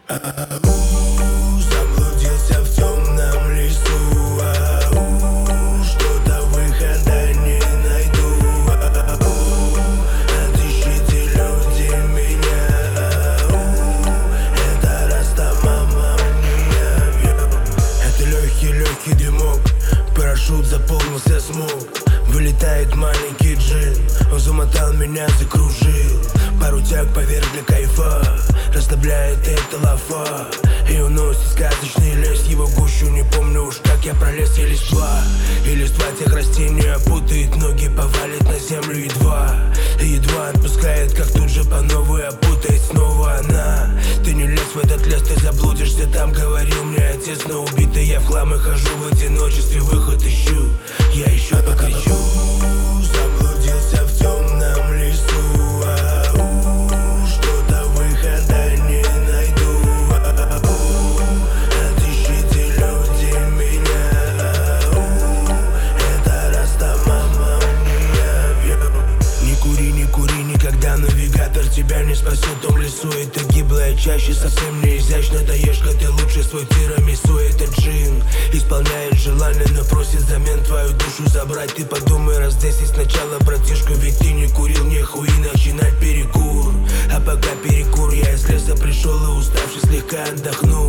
Заблудился в темном лесу. Что-то выхода не найду. Отыщите люди меня. Это Раста мама мне. Это легкий дымок. Парашют заполнился смог. Вылетает маленький джин. Он замотал меня, закружил. Пару тяг поверх для кайфа. Расслабляет эта лафа. И уносит сказочный лес. Его гущу не помню уж как я пролез. И листва тех растений опутает ноги, повалит на землю едва отпускает, как тут же по новой опутает снова она. Ты не лезь в этот лес, ты заблудишься там, говорил мне отец. Но убитый я в хлам и хожу в одиночестве, выход ищу. Я еще покричу. Заблудился в темном лесу. Что-то выхода не найду. Отыщите люди меня. Это Раста мама меня. Не кури никогда, навигатор тебя не спасет в том лесу. Это гиблая чаще, совсем не изящно. Даешь-ка ты лучше свой тирамису. Это джин исполняет желание, но просит взамен твою душу забрать. Ты подумай раз 10 сначала, братишка, ведь ты не курил, не хуй начинать перекур. А пока перекур, я из леса пришел и уставший слегка отдохнул.